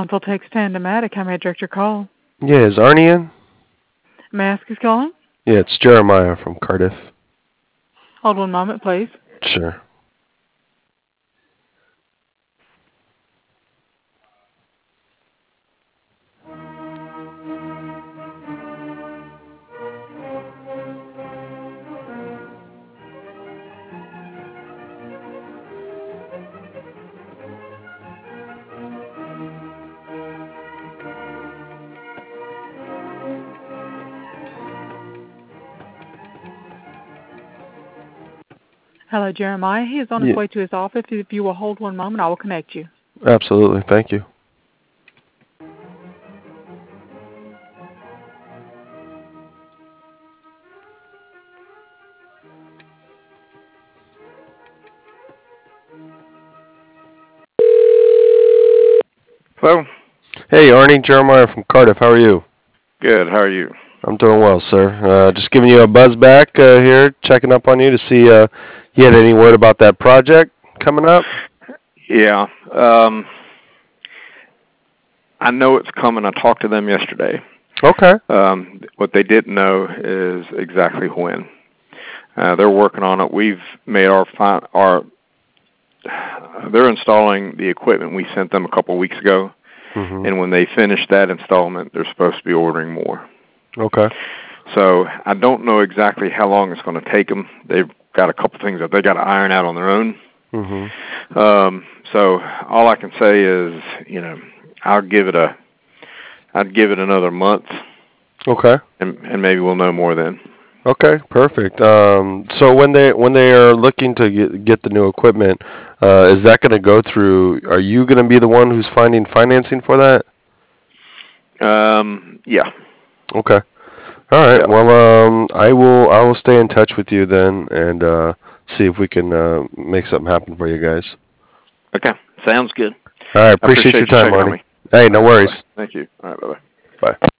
Bonneville, Texas Dematic. How may I direct your call? Yeah, is Arnie in? May I ask who's calling? Yeah, it's Jeremiah from Cardiff. Hold one moment, please. Sure. Hello, Jeremiah. He is on his way to his office. If you will hold one moment, I will connect you. Absolutely. Thank you. Hello? Hey, Arnie, Jeremiah from Cardiff. How are you? Good. How are you? I'm doing well, sir. Just giving you a buzz back here, checking up on you to see you had any word about that project coming up? Yeah. I know it's coming. I talked to them yesterday. Okay. What they didn't know is exactly when. They're working on it. We've made they're installing the equipment we sent them a couple weeks ago. Mm-hmm. And when they finish that installment, they're supposed to be ordering more. Okay. So I don't know exactly how long it's going to take them. They've got a couple things that they got to iron out on their own. Mm-hmm. So all I can say is, I'd give it another month. Okay. And maybe we'll know more then. Okay, perfect. So when they are looking to get the new equipment, is that going to go through? Are you going to be the one who's finding financing for that? Yeah. Okay. All right. Yeah. Well, I will stay in touch with you then and see if we can make something happen for you guys. Okay. Sounds good. All right. Appreciate your time, you Arnie. Hey, no worries. Thank you. All right. Bye-bye. Bye.